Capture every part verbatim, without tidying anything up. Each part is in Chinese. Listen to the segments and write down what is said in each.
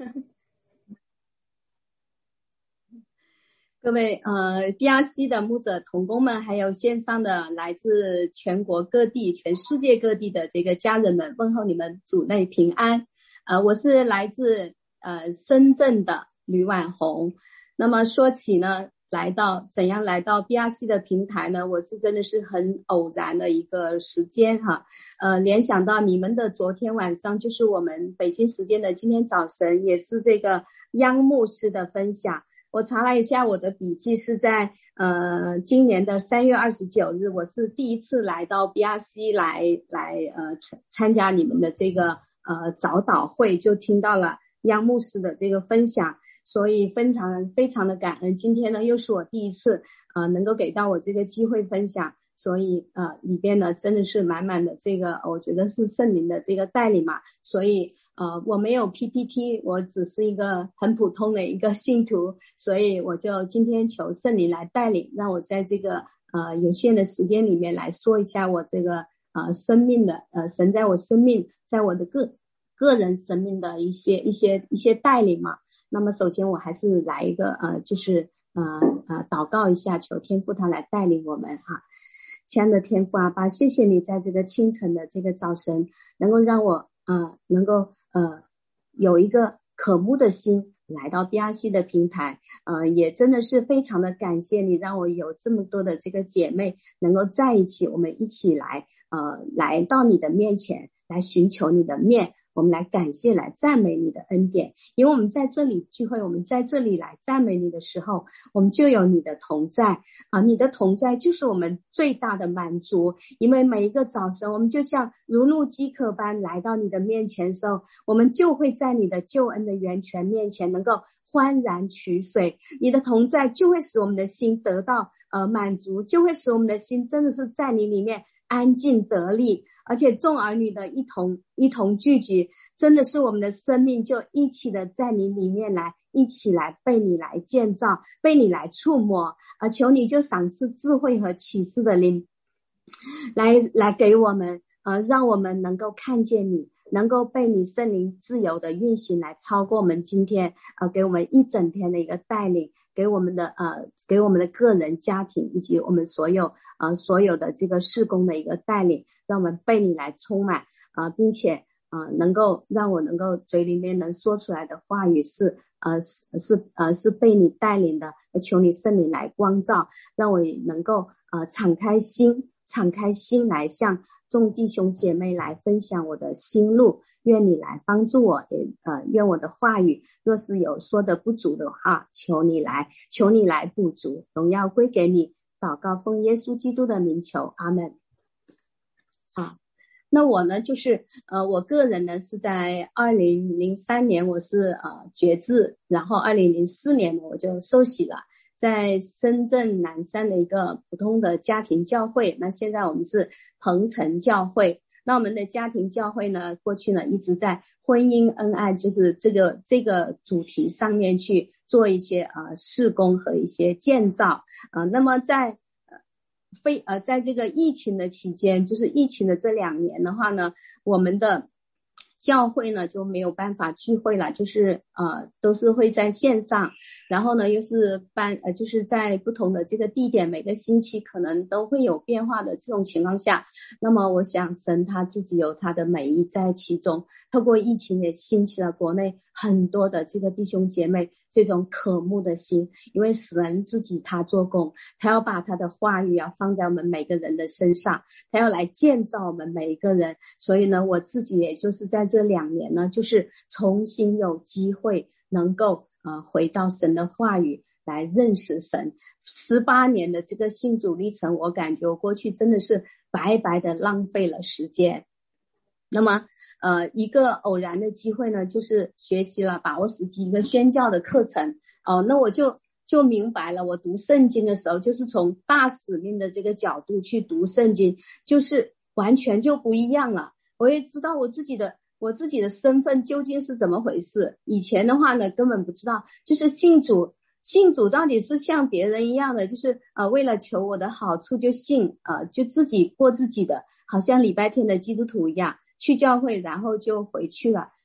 各位呃 D R C 的牧者同工们，还有线上的来自全国各地、全世界各地的这个家人们，问候你们主内平安。呃，我是来自呃深圳的吕婉红。那么说起呢，来到怎样来到 B R C 的平台呢？我是真的是很偶然的一个时间哈，呃，联想到你们的昨天晚上就是我们北京时间的今天早晨，也是这个央牧师的分享。我查了一下我的笔记，是在呃今年的三月二十九日，我是第一次来到 B R C 来来呃参加你们的这个呃早祷会，就听到了央牧师的这个分享，所以非常非常的感恩。今天呢又是我第一次呃能够给到我这个机会分享，所以呃里边呢真的是满满的这个我觉得是圣灵的这个带领嘛，所以呃，我没有 P P T， 我只是一个很普通的一个信徒，所以我就今天求圣灵来带领，让我在这个呃有限的时间里面来说一下我这个呃生命的呃神在我生命，在我的个个人生命的一些一些一些带领嘛。那么首先我还是来一个呃就是呃呃祷告一下，求天父他来带领我们哈。亲爱的天父阿爸，谢谢你在这个清晨的这个早晨，能够让我呃能够呃有一个渴慕的心来到 B R C 的平台，呃也真的是非常的感谢你，让我有这么多的这个姐妹能够在一起，我们一起来呃来到你的面前，来寻求你的面，我们来感谢来赞美你的恩典。因为我们在这里聚会，我们在这里来赞美你的时候，我们就有你的同在啊，你的同在就是我们最大的满足。因为每一个早晨我们就像如入饥渴般来到你的面前的时候，我们就会在你的救恩的源泉面前能够欢然取水，你的同在就会使我们的心得到呃满足，就会使我们的心真的是在你里面安静得力，而且众儿女的一同一同聚集，真的是我们的生命就一起的在你里面来，一起来被你来建造，被你来触摸，啊，求你就赏赐智慧和启示的灵，来来给我们，呃，让我们能够看见你，能够被你圣灵自由的运行来超过我们今天呃给我们一整天的一个带领，给我们的呃给我们的个人家庭以及我们所有呃所有的这个事工的一个带领，让我们被你来充满啊、呃，并且呃能够让我能够嘴里面能说出来的话语是呃是是呃是被你带领的，求你圣灵来光照，让我能够呃敞开心敞开心来向众弟兄姐妹来分享我的心路，愿你来帮助我，也呃愿我的话语若是有说的不足的话，求你来求你来补足，荣耀归给你，祷告奉耶稣基督的名求，阿们。啊，那我呢就是呃我个人呢是在二零零三年我是呃决志，然后二零零四年我就受洗了，在深圳南山的一个普通的家庭教会，那现在我们是鹏城教会。那我们的家庭教会呢，过去呢一直在婚姻恩爱，就是这个这个主题上面去做一些呃事工和一些建造呃那么在呃非呃在这个疫情的期间，就是疫情的这两年的话呢，我们的教会呢就没有办法聚会了，就是呃都是会在线上，然后呢又是搬呃就是在不同的这个地点，每个星期可能都会有变化的这种情况下，那么我想神他自己有他的美意在其中，透过疫情也兴起了国内很多的这个弟兄姐妹这种渴慕的心，因为神自己他做工，他要把他的话语啊放在我们每个人的身上，他要来建造我们每一个人，所以呢我自己也就是在这两年呢，就是重新有机会能够呃回到神的话语来认识神。十八年的这个信主历程，我感觉我过去真的是白白的浪费了时间。那么呃一个偶然的机会呢，就是学习了把握时机一个宣教的课程哦、呃，那我就就明白了，我读圣经的时候就是从大使命的这个角度去读圣经，就是完全就不一样了。我也知道我自己的我自己的身份究竟是怎么回事，以前的话呢根本不知道，就是信主信主到底是像别人一样的，就是呃为了求我的好处就信呃就自己过自己的，好像礼拜天的基督徒一样去教会然后就回去了。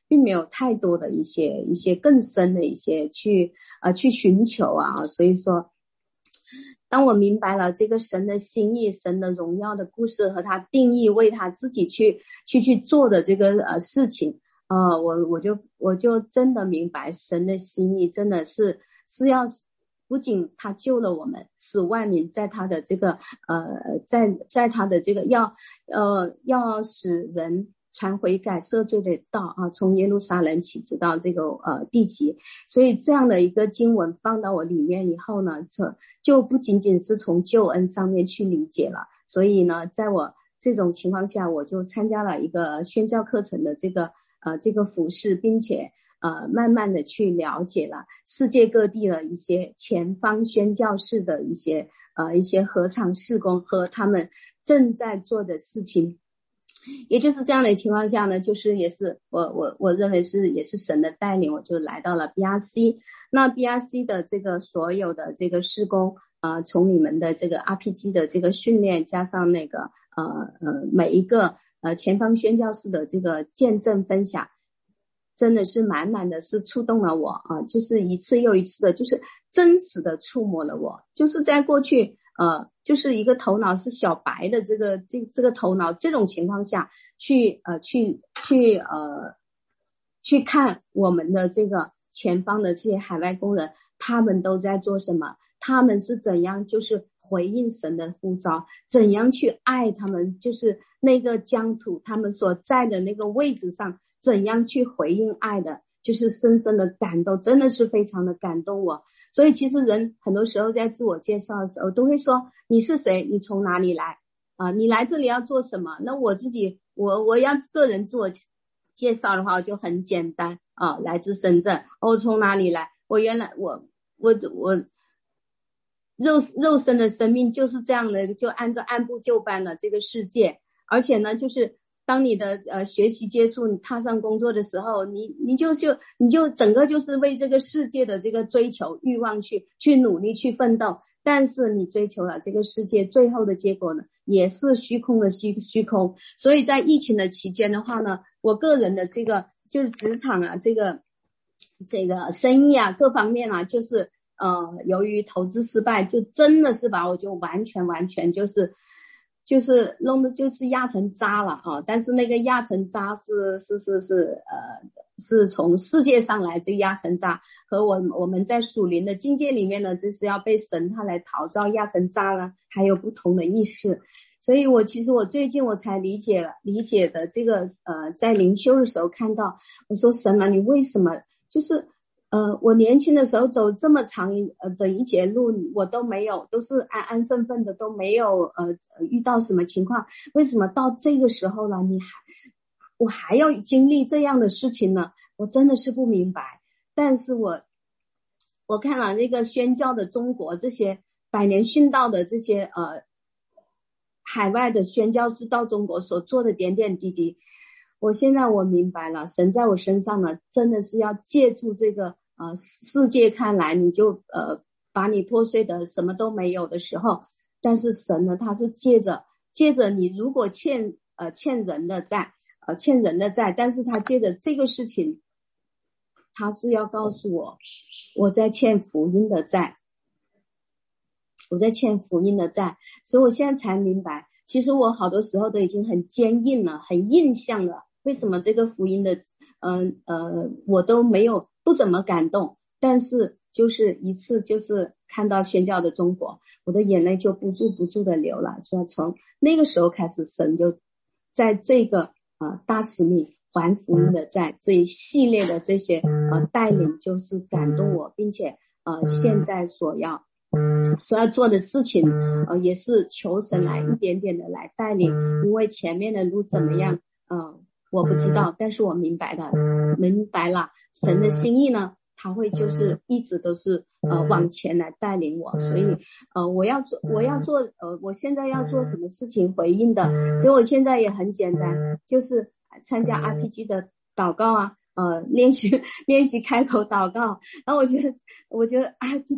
并没有太多的一些一些更深的一些去呃去寻求啊。所以说当我明白了这个神的心意，神的荣耀的故事和他定义为他自己去去去做的这个呃事情，呃我我就我就真的明白神的心意真的是是要不仅他救了我们，使万民在他的这个呃在在他的这个要呃要使人传悔改赦罪的道啊，从耶路撒冷起直到这个呃地极。所以这样的一个经文放到我里面以后呢，这就不仅仅是从救恩上面去理解了。所以呢，在我这种情况下，我就参加了一个宣教课程的这个呃这个服事，并且呃慢慢的去了解了世界各地的一些前方宣教士的一些呃一些合场事工和他们正在做的事情。也就是这样的情况下呢，就是也是我我我认为是也是神的带领，我就来到了 B R C。 那 B R C 的这个所有的这个事工呃从你们的这个 R P G 的这个训练，加上那个呃呃每一个呃前方宣教士的这个见证分享，真的是满满的是触动了我啊，就是一次又一次的就是真实的触摸了我。就是在过去呃，就是一个头脑是小白的这个这这个头脑，这种情况下去呃去去呃去看我们的这个前方的这些海外工人，他们都在做什么，他们是怎样就是回应神的呼召，怎样去爱他们，就是那个疆土他们所在的那个位置上怎样去回应爱的，就是深深的感动，真的是非常的感动我。所以其实人很多时候在自我介绍的时候都会说你是谁，你从哪里来啊、呃？你来这里要做什么？那我自己我我要个人自我介绍的话就很简单啊、呃，来自深圳，我从哪里来？我原来我我我肉肉身的生命就是这样的，就按照按部就班的这个世界。而且呢，就是当你的呃学习结束，你踏上工作的时候，你你就就你就整个就是为这个世界的这个追求欲望去去努力去奋斗。但是你追求了这个世界，最后的结果呢，也是虚空的虚虚空。所以在疫情的期间的话呢，我个人的这个就是职场啊，这个这个生意啊，各方面啊，就是呃，由于投资失败，就真的是把我就完全完全就是就是弄的就是压成渣了啊！但是那个压成渣是是是是呃是从世界上来这个压成渣，和我我们在属灵的境界里面呢，就是要被神他来陶造压成渣呢，还有不同的意思。所以我其实我最近我才理解了理解的这个呃在灵修的时候看到，我说神啊，你为什么就是呃，我年轻的时候走这么长一呃的一节路，我都没有，都是安安分分的，都没有呃遇到什么情况，为什么到这个时候了，你还我还要经历这样的事情呢？我真的是不明白。但是我我看了那个宣教的中国这些百年殉道的这些呃海外的宣教士到中国所做的点点滴滴，我现在我明白了，神在我身上呢，真的是要借助这个呃世界看来你就呃把你破碎的什么都没有的时候，但是神呢，他是借着借着你如果欠呃欠人的债呃欠人的债，但是他借着这个事情，他是要告诉我我在欠福音的债，我在欠福音的债。所以我现在才明白，其实我好多时候都已经很坚硬了，很印象了，为什么这个福音的嗯 呃, 呃我都没有不怎么感动，但是就是一次就是看到宣教的中国，我的眼泪就不住不住的流了。所以从那个时候开始，神就在这个呃大使命还福音的债这一系列的这些呃带领，就是感动我，并且呃现在所要所要做的事情呃也是求神来一点点的来带领。因为前面的路怎么样嗯、呃我不知道，但是我明白的明白了神的心意呢，他会就是一直都是呃往前来带领我。所以呃我要做我要做呃我现在要做什么事情回应的，所以我现在也很简单，就是参加 R P G 的祷告啊，呃练习练习开口祷告。然后我觉得我觉得 R P G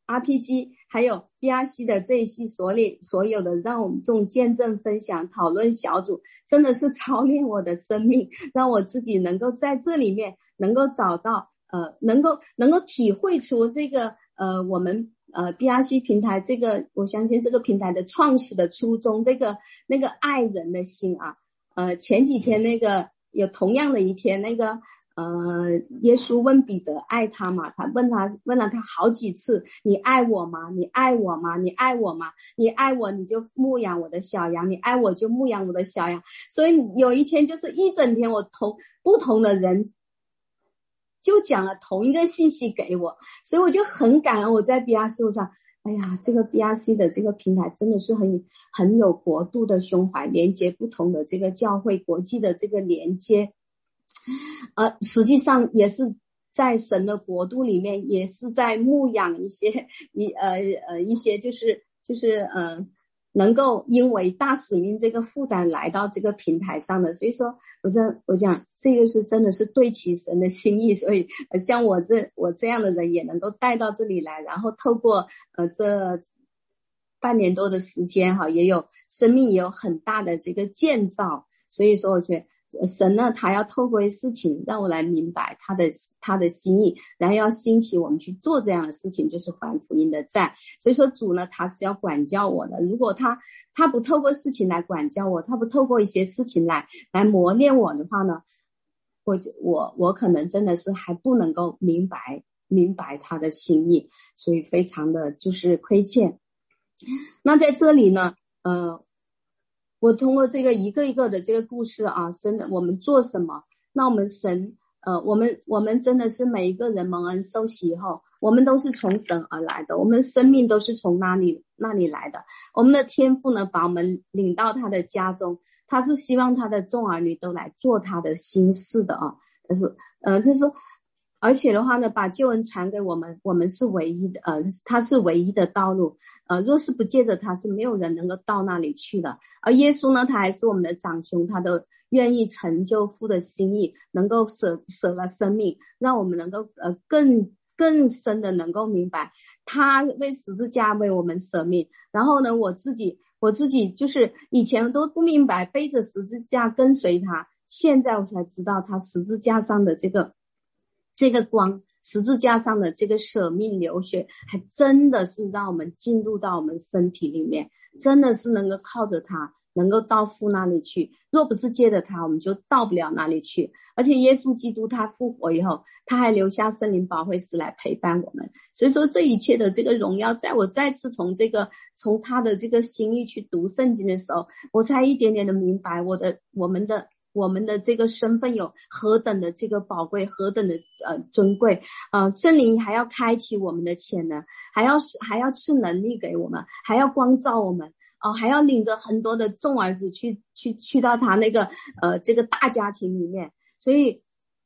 R P G 还有 B R C 的这一系所列所有的让我们这种见证分享讨论小组，真的是操练我的生命，让我自己能够在这里面能够找到呃能够能够体会出这个呃我们呃 B R C 平台这个，我相信这个平台的创始的初衷，这个那个爱人的心啊。呃前几天那个有同样的一天，那个呃，耶稣问彼得爱他吗？他问他问了他好几次，你爱我吗？你爱我吗？你爱我吗？你爱我你就牧养我的小羊，你爱我就牧养我的小羊。所以有一天就是一整天，我同不同的人就讲了同一个信息给我，所以我就很感恩我在 B R C 上。哎呀，这个 B R C 的这个平台真的是很很有国度的胸怀，连接不同的这个教会国际的这个连接。呃，实际上也是在神的国度里面，也是在牧养一些一呃呃一些就是就是嗯、呃，能够因为大使命这个负担来到这个平台上的。所以说我这我讲这个是真的是对齐神的心意，所以呃像我这我这样的人也能够带到这里来，然后透过呃这半年多的时间哈，也有生命也有很大的这个建造。所以说我觉得神呢，他要透过事情让我来明白他的他的心意，然后要兴起我们去做这样的事情，就是还福音的债。所以说主呢，他是要管教我的。如果他他不透过事情来管教我，他不透过一些事情来来磨练我的话呢，我我我可能真的是还不能够明白明白他的心意，所以非常的就是亏欠。那在这里呢，呃。我通过这个一个一个的这个故事啊，真的我们做什么？那我们神呃，我们我们真的是每一个人蒙恩受洗以后，我们都是从神而来的，我们生命都是从那里那里来的。我们的天父呢，把我们领到他的家中，他是希望他的众儿女都来做他的心事的啊。但是呃，就是说。而且的话呢，把救恩传给我们，我们是唯一的，呃，他是唯一的道路，呃，若是不借着他，是没有人能够到那里去的。而耶稣呢，他还是我们的长兄，他都愿意成就父的心意，能够舍舍了生命，让我们能够呃更更深的能够明白，他为十字架为我们舍命。然后呢，我自己我自己就是以前都不明白，背着十字架跟随他，现在我才知道他十字架上的这个。这个光，十字架上的这个舍命流血，还真的是让我们进入到我们身体里面，真的是能够靠着它能够到父那里去。若不是借着它，我们就到不了那里去。而且耶稣基督他复活以后，他还留下圣灵保惠师来陪伴我们。所以说这一切的这个荣耀，在我再次从这个从他的这个心意去读圣经的时候，我才一点点的明白我的我们的我们的这个身份有何等的这个宝贵，何等的呃尊贵。呃圣灵还要开启我们的潜能，还要还要赐能力给我们，还要光照我们，哦、呃、还要领着很多的众儿子去去去到他那个呃这个大家庭里面。所以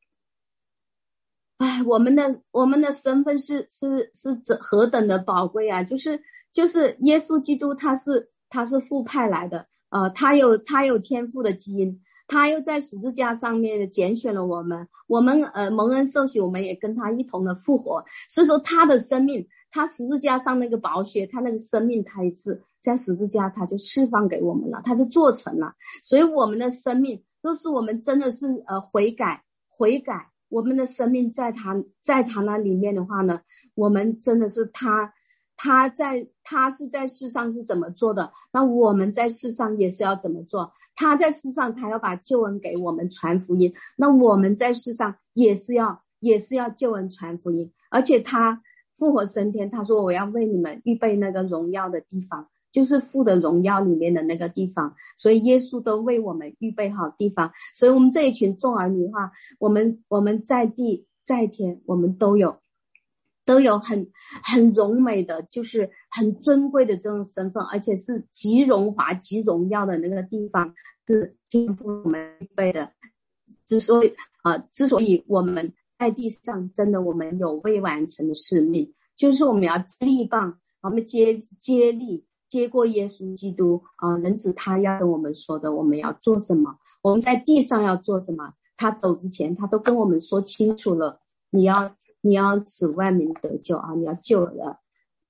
哎，我们的我们的身份是是是何等的宝贵啊！就是就是耶稣基督他是他是父派来的，呃他有他有天父的基因，他又在十字架上面拣选了我们，我们呃蒙恩受洗，我们也跟他一同的复活。所以说他的生命，他十字架上那个宝血，他那个生命，他一次在十字架他就释放给我们了，他就做成了。所以我们的生命，若是我们真的是呃悔改悔改，我们的生命在他在他那里面的话呢，我们真的是他他在他是在世上是怎么做的，那我们在世上也是要怎么做。他在世上他要把救恩给我们传福音，那我们在世上也是要也是要救恩传福音。而且他复活升天，他说我要为你们预备那个荣耀的地方，就是父的荣耀里面的那个地方。所以耶稣都为我们预备好地方。所以我们这一群众儿女的话，我们我们在地在天，我们都有都有很很荣美的，就是很尊贵的这种身份，而且是极荣华极荣耀的那个地方，是天父我们预备的。之所以啊、呃，之所以我们在地上真的我们有未完成的使命，就是我们要力棒，我们接接力接过耶稣基督啊、呃，人子他要跟我们说的，我们要做什么，我们在地上要做什么，他走之前他都跟我们说清楚了，你要你要使万民得救啊，你要救了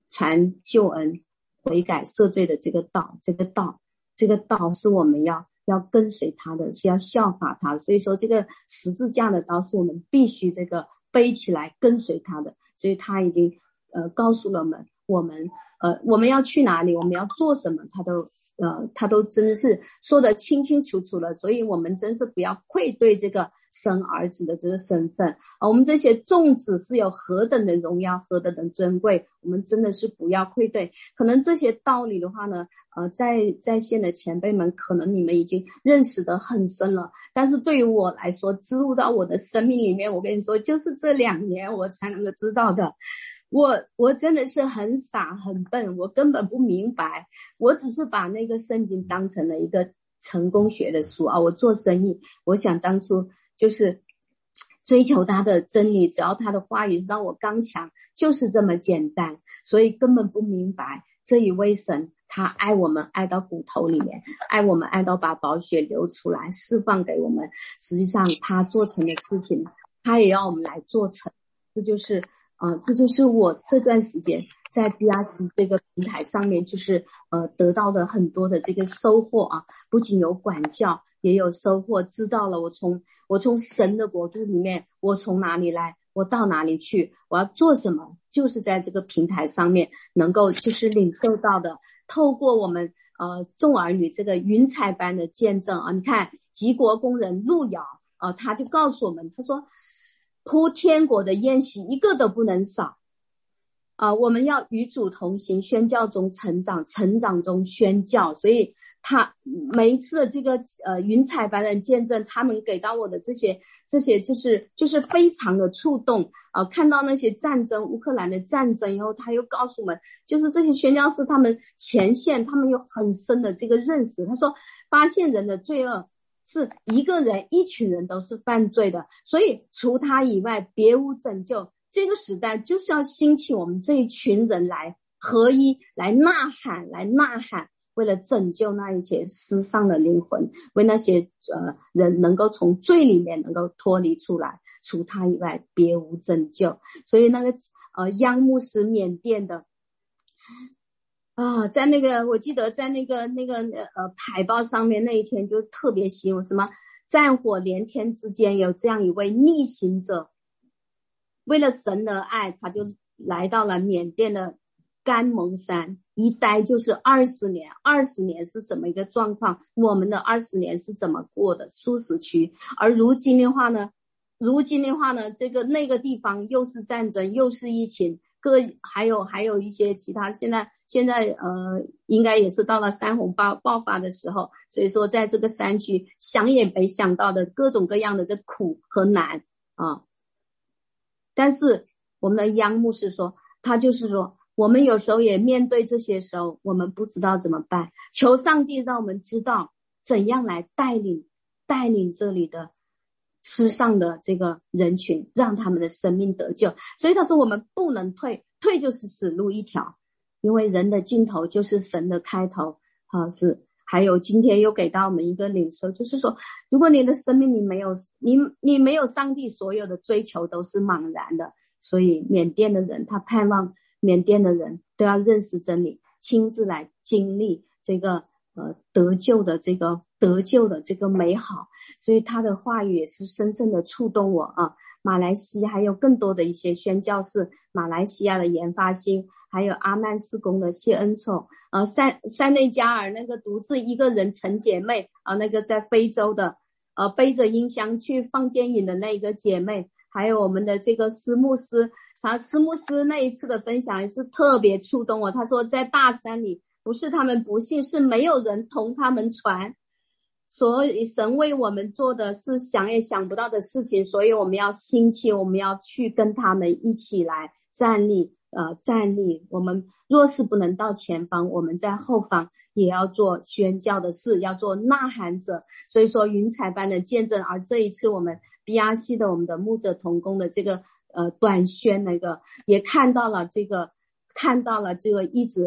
传救恩、悔改赦罪的这个道，这个道，这个道是我们要要跟随他的，是要效法他。所以说这个十字架的道是我们必须这个背起来跟随他的。所以他已经呃告诉了我们，我们呃我们要去哪里，我们要做什么，他都呃他都真的是说得清清楚楚了。所以我们真是不要愧对这个神儿子的这个身份啊，我们这些众子是有何等的荣耀，何等的尊贵，我们真的是不要愧对。可能这些道理的话呢，呃，在在线的前辈们，可能你们已经认识得很深了，但是对于我来说，植入到我的生命里面，我跟你说，就是这两年我才能够知道的。我我真的是很傻很笨，我根本不明白，我只是把那个圣经当成了一个成功学的书啊。我做生意，我想当初就是追求他的真理，只要他的话语让我刚强，就是这么简单，所以根本不明白这一位神他爱我们爱到骨头里面，爱我们爱到把宝血流出来释放给我们。实际上他做成的事情，他也要我们来做成。这就是呃，这就是我这段时间在 B R C 这个平台上面，就是呃得到的很多的这个收获啊，不仅有管教，也有收获，知道了我从我从神的国度里面，我从哪里来，我到哪里去，我要做什么，就是在这个平台上面能够就是领受到的。透过我们呃众儿女这个云彩般的见证啊，你看吉国工人路遥啊，他就告诉我们，他说铺天国的宴席一个都不能少啊！我们要与主同行，宣教中成长，成长中宣教。所以他每一次的这个呃云彩般的见证，他们给到我的这些这些就是就是非常的触动啊！看到那些战争，乌克兰的战争以后，他又告诉我们，就是这些宣教士他们前线，他们有很深的这个认识。他说，发现人的罪恶是一个人一群人都是犯罪的，所以除他以外别无拯救。这个时代就是要兴起我们这一群人来合一，来呐喊来呐喊，为了拯救那一些失丧的灵魂，为那些呃人能够从罪里面能够脱离出来，除他以外别无拯救。所以那个呃央牧师缅甸的啊，在那个我记得在那个那个呃海报上面那一天就特别吸引我，什么战火连天之间有这样一位逆行者，为了神的爱，他就来到了缅甸的甘蒙山，一待就是二十年。二十年是什么一个状况？我们的二十年是怎么过的？舒适区。而如今的话呢，如今的话呢，这个那个地方又是战争，又是疫情，各还有还有一些其他，现在现在呃，应该也是到了山洪爆爆发的时候。所以说，在这个山区，想也没想到的各种各样的这苦和难啊。但是我们的央牧师说，他就是说我们有时候也面对这些时候，我们不知道怎么办，求上帝让我们知道怎样来带领带领这里的失丧的这个人群，让他们的生命得救。所以他说我们不能退，退就是死路一条，因为人的尽头就是神的开头啊。是还有今天又给到我们一个领受，就是说如果你的生命你没有你你没有上帝，所有的追求都是茫然的。所以缅甸的人，他盼望缅甸的人都要认识真理，亲自来经历这个呃得救的这个得救的这个美好。所以他的话语也是深深的触动我啊。马来西亚还有更多的一些宣教士，马来西亚的研发兴，还有阿曼事工的谢恩宠，呃，塞塞内加尔那个独自一个人陈姐妹啊、呃，那个在非洲的呃背着音箱去放电影的那个姐妹，还有我们的这个斯牧师，他斯牧师那一次的分享也是特别触动我。他说在大山里不是他们不信，是没有人同他们传。所以神为我们做的是想也想不到的事情，所以我们要兴起，我们要去跟他们一起来站立呃，站立。我们若是不能到前方，我们在后方也要做宣教的事，要做呐喊者。所以说云彩般的见证。而这一次我们 B R C 的我们的牧者同工的这个呃短宣那个也看到了这个看到了这个一直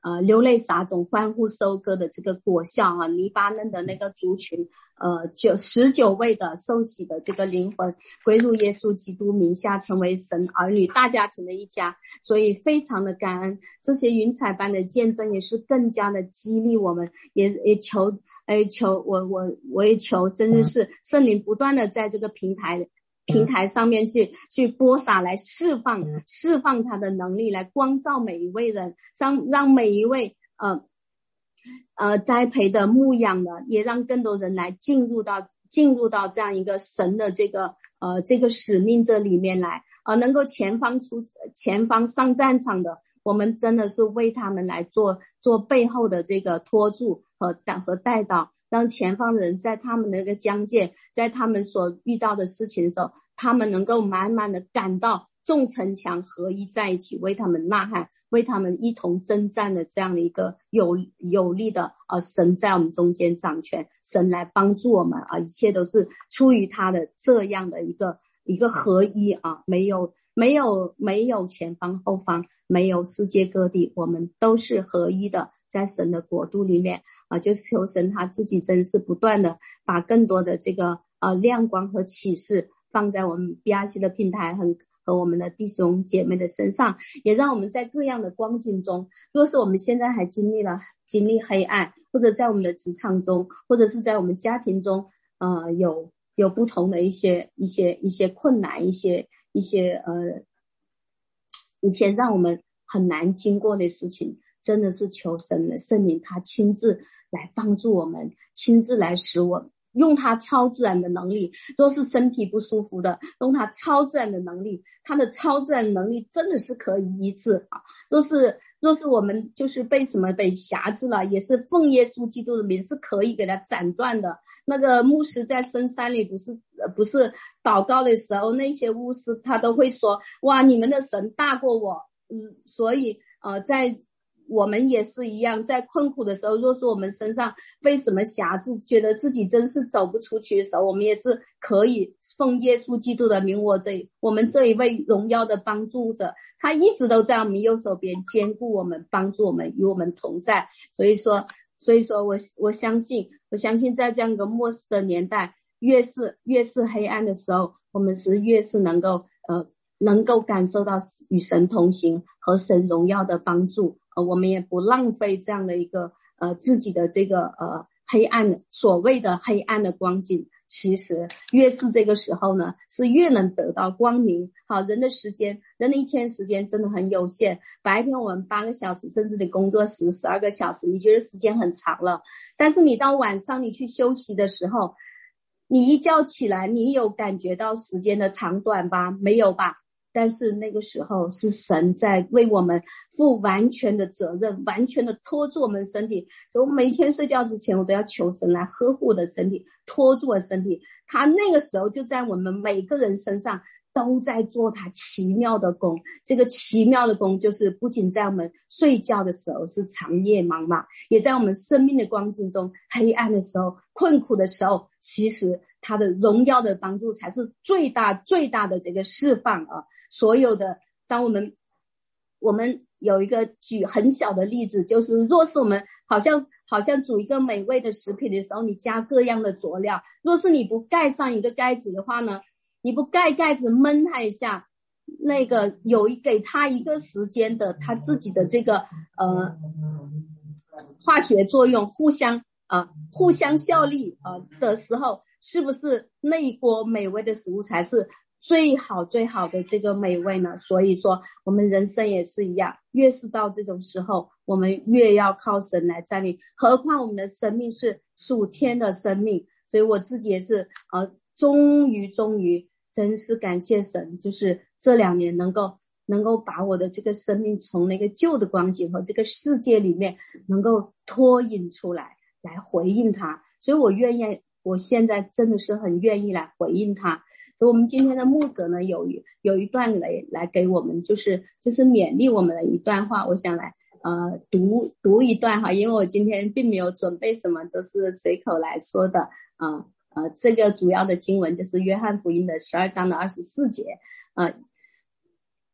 呃流泪撒种欢呼收割的这个果效啊，黎巴嫩的那个族群呃九十九位的受洗的这个灵魂归入耶稣基督名下，成为神儿女大家庭的一家，所以非常的感恩。这些云彩般的见证也是更加的激励我们，也也求哎求我我我也求真的是圣灵不断的在这个平台平台上面去去播撒，来释放释放他的能力，来光照每一位人，让让每一位呃呃栽培的牧养的，也让更多人来进入到进入到这样一个神的这个呃这个使命这里面来，呃能够前方出前方上战场的，我们真的是为他们来做做背后的这个托住和和带导，让前方的人在他们的那个疆界，在他们所遇到的事情的时候，他们能够满满的感到众城墙合一在一起，为他们呐喊，为他们一同征战的这样的一个有有力的呃神在我们中间掌权，神来帮助我们啊，一切都是出于他的这样的一个一个合一啊，没有没有没有前方后方，没有世界各地，我们都是合一的，在神的国度里面啊，就求神他自己真是不断的把更多的这个呃亮光和启示放在我们 B R C 的平台和和我们的弟兄姐妹的身上，也让我们在各样的光景中，若是我们现在还经历了经历黑暗，或者在我们的职场中，或者是在我们家庭中呃有有不同的一些一些一些困难，一些一些呃一些让我们很难经过的事情，真的是求神的圣灵他亲自来帮助我们，亲自来使我们用他超自然的能力，若是身体不舒服的，用他超自然的能力，他的超自然能力真的是可以医治啊！若是若是我们就是被什么被辖制了，也是奉耶稣基督的名是可以给他斩断的。那个牧师在深山里不是不是祷告的时候，那些巫师他都会说，哇，你们的神大过我。嗯，所以呃在我们也是一样，在困苦的时候，若是我们身上被什么辖制，觉得自己真是走不出去的时候，我们也是可以奉耶稣基督的名，我这我们这一位荣耀的帮助者，他一直都在我们右手边坚固我们，帮助我们，与我们同在。所以说所以说我我相信我相信在这样一个末世的年代，越是越是黑暗的时候，我们是越是能够呃能够感受到与神同行和神荣耀的帮助，呃，我们也不浪费这样的一个呃自己的这个呃黑暗，所谓的黑暗的光景，其实越是这个时候呢，是越能得到光明。好，人的时间，人的一天时间真的很有限，白天我们八个小时，甚至你工作十十二个小时，你觉得时间很长了，但是你到晚上你去休息的时候，你一觉起来，你有感觉到时间的长短吧？没有吧？但是那个时候是神在为我们负完全的责任，完全的托住我们身体，所以我每天睡觉之前我都要求神来呵护我的身体，托住我的身体，他那个时候就在我们每个人身上都在做他奇妙的工。这个奇妙的工就是不仅在我们睡觉的时候是长夜茫茫，也在我们生命的光景中黑暗的时候，困苦的时候，其实他的荣耀的帮助才是最大最大的这个释放啊！所有的当我们我们有一个举很小的例子，就是若是我们好像好像煮一个美味的食品的时候，你加各样的佐料，若是你不盖上一个盖子的话呢，你不盖盖子焖它一下，那个有给它一个时间的它自己的这个呃化学作用互相呃互相效力呃的时候，是不是那一锅美味的食物才是最好最好的这个美味呢？所以说我们人生也是一样，越是到这种时候，我们越要靠神来站立，何况我们的生命是属天的生命。所以我自己也是呃终于终于真是感谢神，就是这两年能够能够把我的这个生命从那个旧的光景和这个世界里面能够脱引出来，来回应他。所以我愿意，我现在真的是很愿意来回应他。所以我们今天的牧者呢，有有一段来来给我们就是就是勉励我们的一段话，我想来呃读读一段哈，因为我今天并没有准备什么，都是随口来说的啊。呃呃，这个主要的经文就是约翰福音的十二章的二十四节，呃，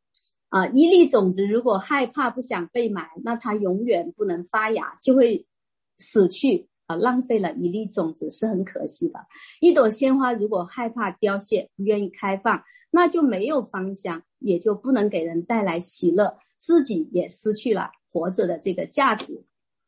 啊、呃，一粒种子如果害怕不想被埋，那它永远不能发芽，就会死去啊、呃，浪费了一粒种子是很可惜的。一朵鲜花如果害怕凋谢，不愿意开放，那就没有芳香，也就不能给人带来喜乐，自己也失去了活着的这个价值。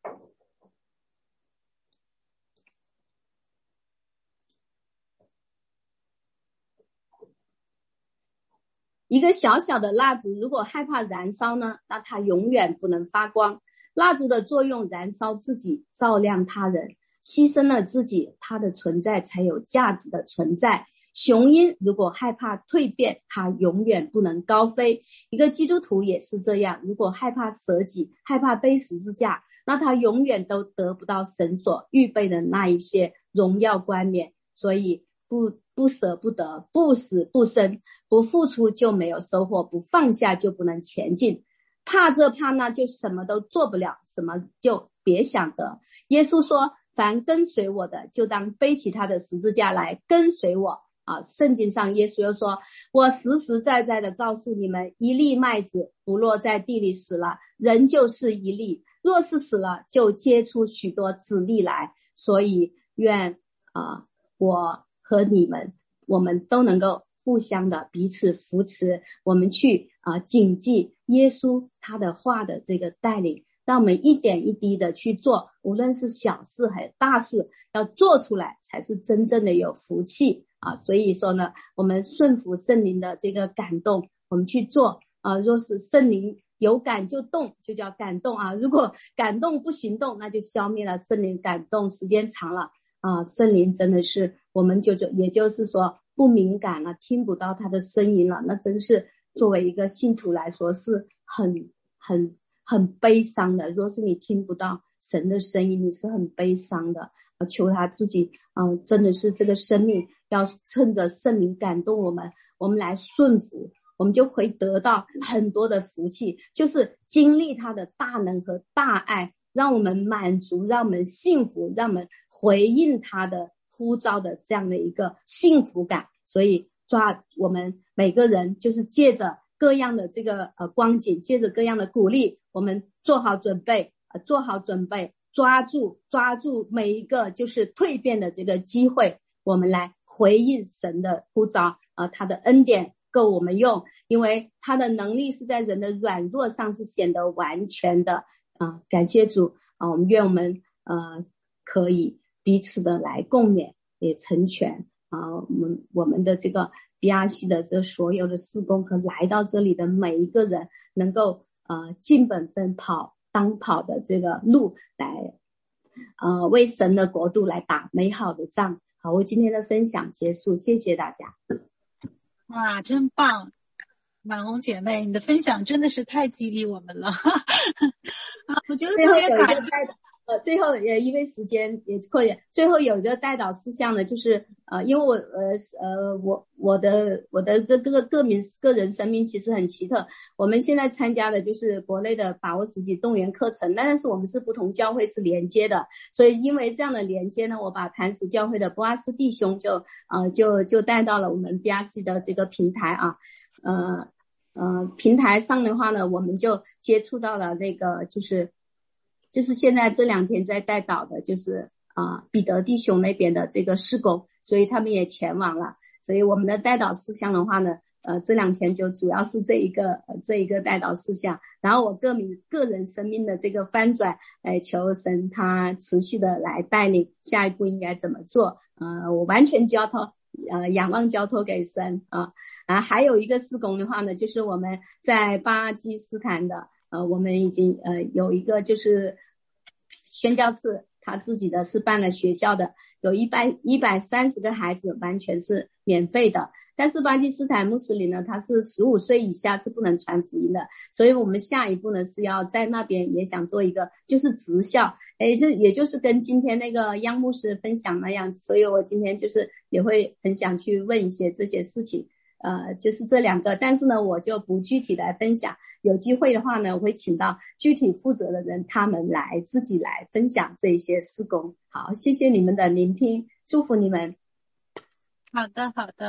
一个小小的蜡烛如果害怕燃烧呢，那它永远不能发光。蜡烛的作用燃烧自己，照亮他人，牺牲了自己，它的存在才有价值的存在。雄鹰如果害怕蜕变，它永远不能高飞。一个基督徒也是这样，如果害怕舍己，害怕背十字架，那他永远都得不到神所预备的那一些荣耀冠冕。所以不不舍不得，不死不生，不付出就没有收获，不放下就不能前进。怕这怕那就什么都做不了，什么就别想得。耶稣说，凡跟随我的，就当背起他的十字架来跟随我。啊，圣经上耶稣又说，我实实在在的告诉你们，一粒麦子不落在地里死了，人就是一粒，若是死了，就结出许多子粒来。所以愿啊，我和你们，我们都能够互相的彼此扶持，我们去啊谨记耶稣他的话的这个带领，让我们一点一滴的去做，无论是小事还是大事，要做出来才是真正的有福气啊。所以说呢，我们顺服圣灵的这个感动，我们去做啊。若是圣灵有感就动，就叫感动啊。如果感动不行动，那就消灭了圣灵感动，时间长了啊，圣灵真的是我们就就也就是说不敏感了，听不到他的声音了，那真是作为一个信徒来说是很很很悲伤的。若是你听不到神的声音，你是很悲伤的。求他自己嗯、呃，真的是这个生命要趁着圣灵感动我们，我们来顺服，我们就会得到很多的福气，就是经历他的大能和大爱，让我们满足，让我们幸福，让我们回应他的呼召的这样的一个幸福感。所以抓我们每个人就是借着各样的这个呃光景，借着各样的鼓励，我们做好准备，呃做好准备，抓住抓住每一个就是蜕变的这个机会，我们来回应神的呼召，呃他的恩典够我们用，因为他的能力是在人的软弱上是显得完全的啊、呃！感谢主啊、呃！我们愿我们呃可以彼此的来共勉，也成全啊、呃！我们我们的这个 B R C 的这所有的事工和来到这里的每一个人，能够呃尽本分跑当跑的这个路来，呃为神的国度来打美好的仗。好，我今天的分享结束，谢谢大家。 哇，真棒！满红姐妹，你的分享真的是太激励我们了。啊，我觉得特别感动。 呃，最后也因为时间也快点，最后有一个代祷事项呢，就是呃，因为我呃呃我我的我的这个个名个人生命其实很奇特，我们现在参加的就是国内的把握时机动员课程，但是我们是不同教会是连接的，所以因为这样的连接呢，我把磐石教会的波阿斯弟兄就呃就就带到了我们 B R C 的这个平台啊，呃呃平台上的话呢，我们就接触到了那个就是。就是现在这两天在带导的就是啊、呃、彼得弟兄那边的这个事工，所以他们也前往了，所以我们的带导事项的话呢呃这两天就主要是这一个、呃、这一个带导事项，然后我个名个人生命的这个翻转，呃求神他持续的来带领下一步应该怎么做，呃我完全交托呃仰望交托给神啊。啊还有一个事工的话呢，就是我们在巴基斯坦的呃，我们已经呃有一个就是宣教士，他自己的是办了学校的，有一百一百三十个孩子，完全是免费的。但是巴基斯坦穆斯林呢，他是十五岁以下是不能传福音的，所以我们下一步呢是要在那边也想做一个就是职校，诶，这也就是跟今天那个央牧师分享那样，所以我今天就是也会很想去问一些这些事情。呃，就是这两个，但是呢，我就不具体来分享。有机会的话呢，我会请到具体负责的人，他们来自己来分享这些事工。好，谢谢你们的聆听，祝福你们。 好的，好的，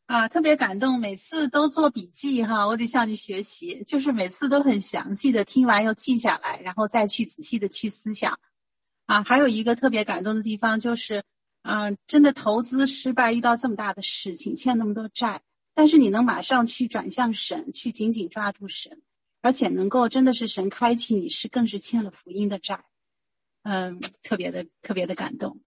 啊，特别感动，每次都做笔记哈，我得向你学习，就是每次都很详细的听完又记下来，然后再去仔细的去思想。啊，还有一个特别感动的地方就是，啊，真的投资失败，遇到这么大的事情，欠那么多债，但是你能马上去转向神，去紧紧抓住神，而且能够真的是神开启你是更是欠了福音的债，嗯，特别的特别的感动。